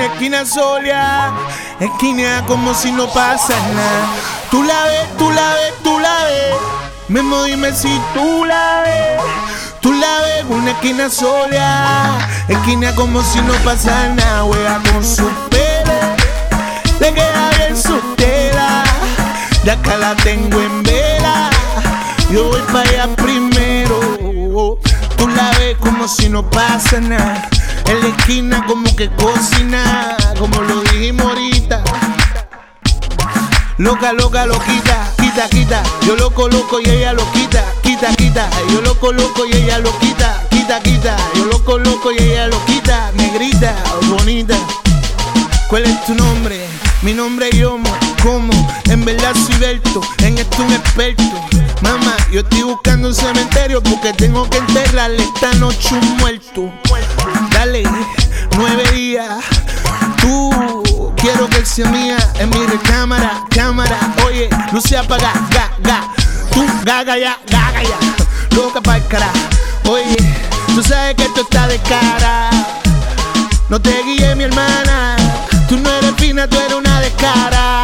una esquina sola, esquina como si no pasa nada. Tú la ves, tú la ves, tú la ves. Memo, dime si tú la ves. Tú la ves, una esquina sola, esquina como si no pasa nada. Juega con su pelo, le queda bien su tela. De acá la tengo en vela, yo voy para allá primero. Tú la ves como si no pasa nada, en la esquina como que cocina, como lo dijimos ahorita. Loca, loca, loquita, quita, quita. Yo lo coloco y ella lo quita, quita, quita. Yo lo coloco y ella lo quita, quita, quita. Yo lo coloco y ella lo quita. Negrita, bonita. ¿Cuál es tu nombre? Mi nombre es Yomo. ¿Cómo? En verdad soy Berto, en esto un experto. Mamá, yo estoy buscando un cementerio porque tengo que enterrarle esta noche un muerto. Dale, 9 días. Tú, quiero que él sea mía en mi recámara, cámara. Oye, luz se apaga, ga, ga. Tú, gaga ya, loca pa'l cara. Oye, tú sabes que esto está de cara. No te guíes, mi hermana. Tú no eres fina, tú eres una descara.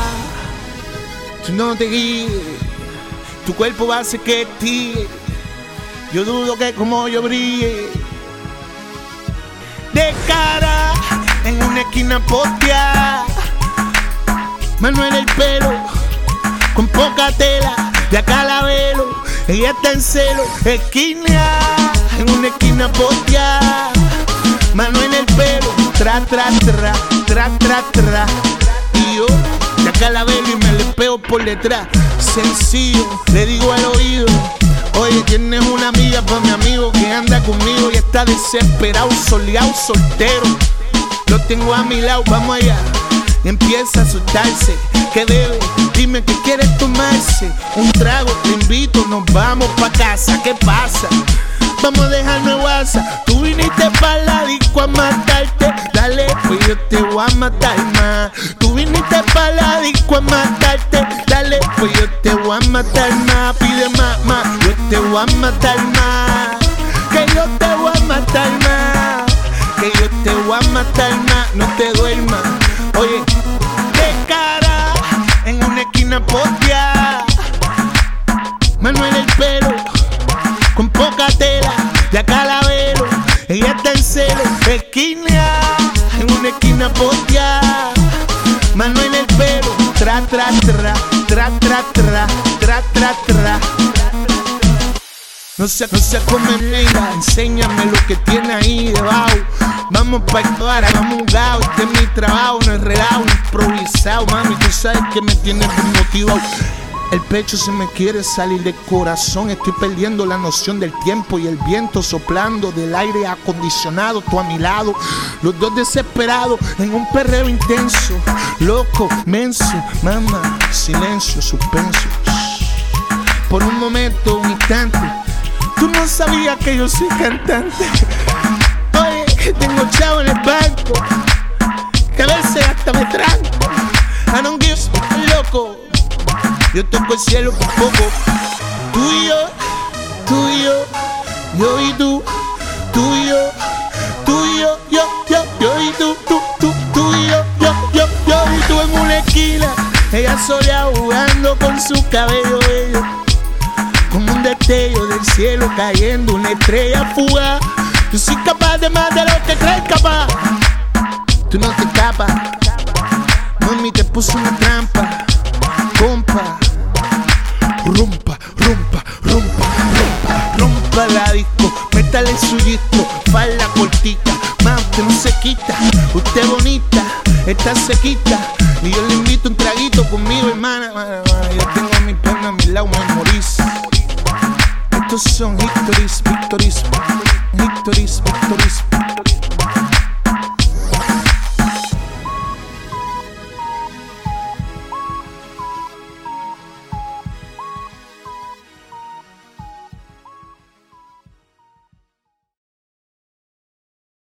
Tú no te guíes, tu cuerpo va a hacer que tire. Yo dudo que como yo brille. De cara, en una esquina postea, mano en el pelo, con poca tela. De acá la velo, ella está en celo. Esquina, en una esquina postea, mano en el pelo. Tra, tra, tra, tra, tra, tra. Y yo, de acá la velo y me le pego por detrás. Sencillo, le digo al oído: oye, tienes una amiga pa' mi amigo que anda conmigo y está desesperado, soleado, soltero. Lo tengo a mi lado, vamos allá. Y empieza a asustarse. ¿Qué debe? Dime que quieres tomarse. Un trago, te invito, nos vamos pa' casa. ¿Qué pasa? Vamos a dejarnos WhatsApp. Tú viniste pa' la disco a matarte. Dale, pues yo te voy a matar más. Tú viniste pa' la disco a matarte. Dale, pues yo te voy a matar más. Pide más, más. Yo te voy a matar más. Que yo te voy a matar más. Que yo te voy a matar más. No te duermas. Oye, de cara, en una esquina postea, mano en el pelo, con poca tela. De acá la velo, ella está en celo. Esquina, en una esquina postea, mano en el pelo. Tra, tra, tra, tra, tra, tra, tra, tra, tra. No se come negra, enséñame lo que tiene ahí debajo. Vamos pa' actuar, hagamos un gao. Este es mi trabajo, no es relajo, improvisado. Mami, tú sabes que me tienes desmotivado. El pecho se me quiere salir del corazón. Estoy perdiendo la noción del tiempo y el viento soplando del aire acondicionado. Tú a mi lado, los dos desesperados en un perreo intenso. Loco, menso, mamá, silencio, suspenso. Por un momento, un instante, tú no sabías que yo soy cantante. Oye, que tengo chavo en el banco, que a veces hasta me tranco. I don't give a loco. Yo toco el cielo por poco. Tú y yo, tú y yo, yo y tú, tú y yo, tú y yo, yo y tú, tú y yo, yo y tú en una esquina. Ella sola jugando con su cabello bello, como un destello del cielo cayendo, una estrella fugaz. Yo soy capaz de más de lo que crees capaz. Tú no te escapas, mami, te puso una trampa. Compa, rompa, rompa, rompa, rompa, rompa la disco, métale su disco, falda cortita, más usted no se quita, usted bonita, está sequita, y yo le invito un traguito conmigo, hermana, yo tengo a mi perna a mi lado, me morís. Estos son histories, victories, victories, victories.